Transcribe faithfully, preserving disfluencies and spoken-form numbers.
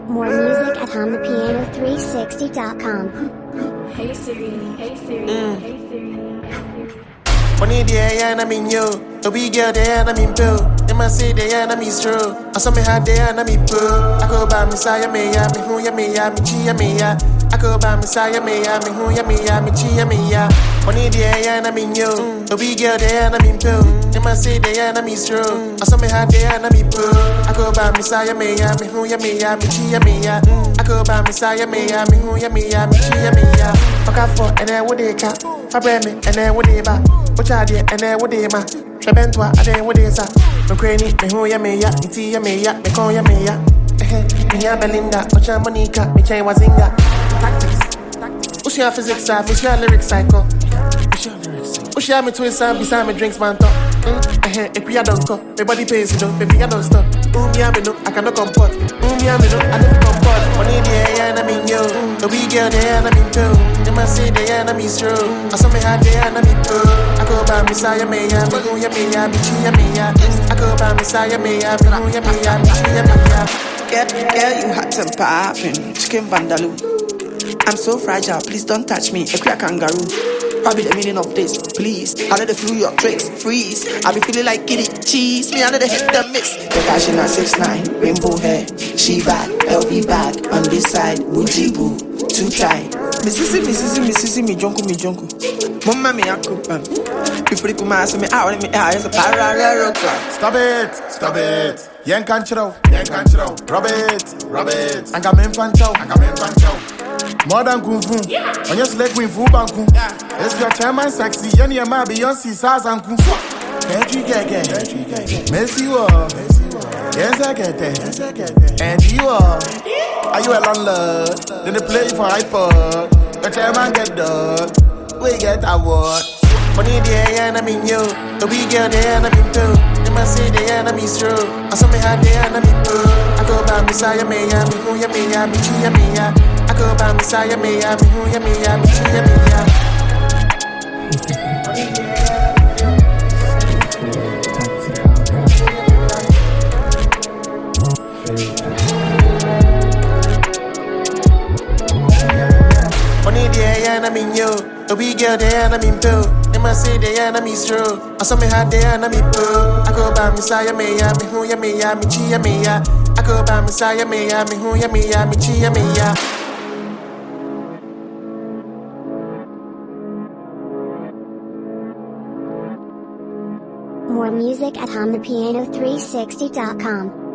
More music at home the piano three sixty dot com. Hey Siri, hey Siri, Mm. hey Siri. Money there, yeah, and I mean you. The wee girl there, and I mean Bill. They must say they and I mean true. I saw me hard there, and I mean Pooh. I go by Messiah, me, ya, me, who, ya, me, ya, me, chi, ya, me, ya. I go by Messiah, me, ya, me, who, ya, me, ya, me, chi, ya, me, ya. Money there, yeah, and I mean you. The wee girl there, and I mean Bill. They must say they and I mean true. I saw me hard there, and I mean Pooh. I go by Messiah, me, ya, me, who, ya, me, ya, me, chi, ya, me, ya. I go by Messiah, me, ya, me, who, ya, me, ya, me, chi, ya, me, ya. Fuck off for, and then what they cat. I brand me, and then what they back. What I did, and then what they ma. The bentwa, and then what they sa. No cranny, me who ya me ya, me tea ya me ya, me call ya me ya. Eh, me ya Belinda, what ya Monica, me chain was inga. Tactics. What's your physics, I what's your lyrics, cycle. What's your me twist, and beside me drinks, man, talk. Eh, if we don't go, my body pays, you know, baby, I don't stop. Um, yeah, me no, I cannot comport. Um, yeah, me no, I don't comport. Money there, yeah, and I mean you. The wee girl there, and I mean too. They must say they and I mean true. I saw me hard there, and I mean too. I go by Messiah, me, ya, me, who, ya, me, ya, me, chi, ya, me, ya. I go by Messiah, me, ya, me, who, ya, me, ya, me, chi, ya, me, ya. Girl, girl, you had some poppin', chicken vandaloo. I'm so fragile, please don't touch me, a queer kangaroo. Probably the meaning of this, please. I know the flew your tricks, freeze. I be feeling like kitty cheese. Me, I know the hit the miss. The cash in a six nine, rainbow hair. She bad, L V bag. On this side, Gucci boo, too tight. Mississippi, Mississippi, Mississippi, me junko, me junko. Mama, me akupam. People put my ass me out, me out. It's a parallel club. Stop it, stop it. Yen can't chill, yen can't chill. Rub it, rub it. And come in fan chow, and come in fan chow. More than kung fu. On your leg queen fu banku. It's your chairman sexy. Yenny and my Beyonce sass and kung fu. Can't you get it? Messi wo. Yes I get it. And you are. Are you a landlord? Then they play you for iPod. The chairman get done. We get award. Money there, yeah, and I mean you. The wee girl there, and I mean too. They must say they and I mean true. I saw me hard there, and I mean Pooh. I go by Messiah, me, ya, me, who, ya, me, ya, me, chi, ya, me, ya. I go by Messiah, me, ya, me, who, ya, me, ya, me, chi, ya, me, ya. Money there, yeah, and I mean you. The wee girl there, and I mean Pooh. They must say they and I mean true. I saw me hard there, and I mean Pooh. I go by Messiah, me, ya, me, who, ya, me, ya, me, chi, ya, me, ya. I go by Messiah, me, ya, me, who, ya, me, ya, me, chi, ya, me, ya. More music at home the piano three sixty dot com.